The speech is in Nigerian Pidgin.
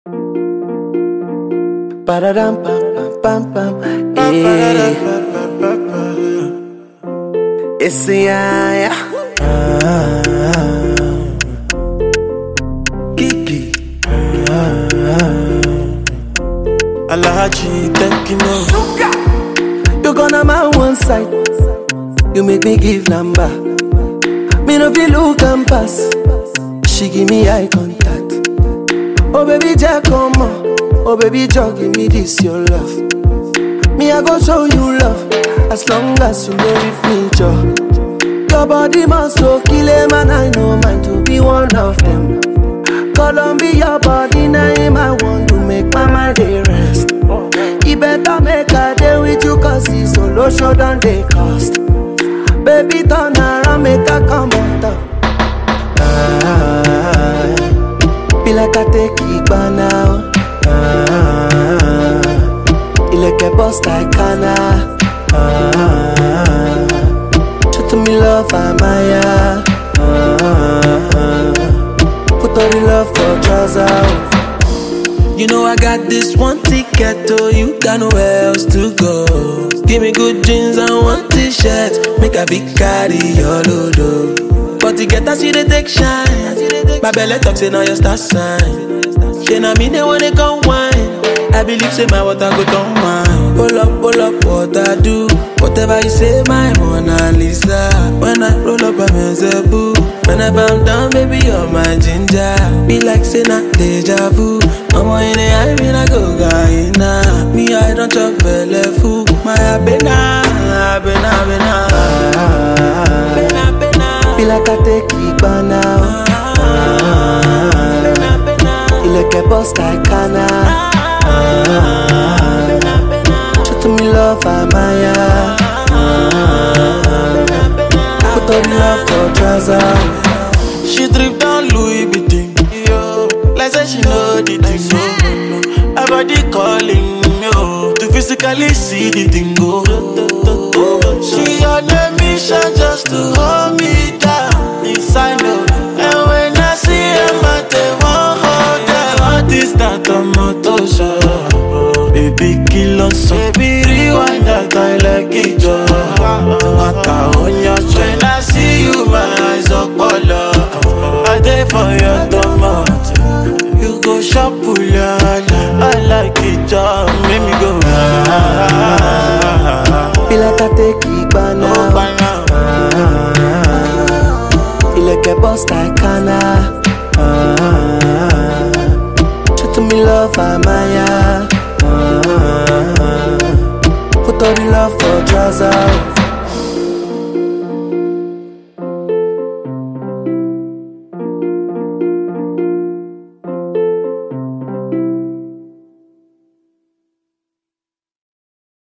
Ba-da-dum, pam, pam, pam, pam. Yeah. It's the Kiki. Alahaji, thank you, no. You gonna my one side. You make me give number. Me no feel look and pass. She give me eye contact. Oh baby, Jack, come on. Oh baby, Jack, give me this your love. Me I go show you love. As long as you know with me, Joe. Your body must go kill him, and I know mine to be one of them. Columbia, your body name I want to make my mind dey rest. You better make a day with you, cause it's solo show than they cost. Baby, turn around, make a come on top. Be like I take it by now. You like a boss like Kana. Show to me love, Amaya. Put all the love for trousers. You know I got this one ticket, oh, you got nowhere else to go. Give me good jeans and one t-shirt, make a big carry your load, oh. But to get us, you they take shine. My belly talks say now you start sign. She na me they wanna come wine. I believe say my water go down wine. Pull up, what I do. Whatever you say, my Mona Lisa. When I roll up, I'm a zebu. Whenever I'm down, baby, you're my ginger. Be like say na deja vu. I'm on in the eye, when I go Guyana. Me, I don't chop belly food. My abena. Be like I take it by now. You like a boss like Kana. Show to me love, Amaya. Put all the love for trousers. She drip down Louis Vuitton, yo. Like say she know the thing, no. Her body calling, yo. To physically see the thing, go. She on a mission just to hold me down. Inside, no. And when I see her, I take one hold her. What is that on my toes, baby, kill us, baby, rewind that I like it, yo. Mata on your train, I see you, my eyes up all up. I dey for your tomato. You go shop, I like it, yo. Make me go. Be like I take it by now. You like a boss like Kana. Show to me love, Amaya. Put all the love for trousers.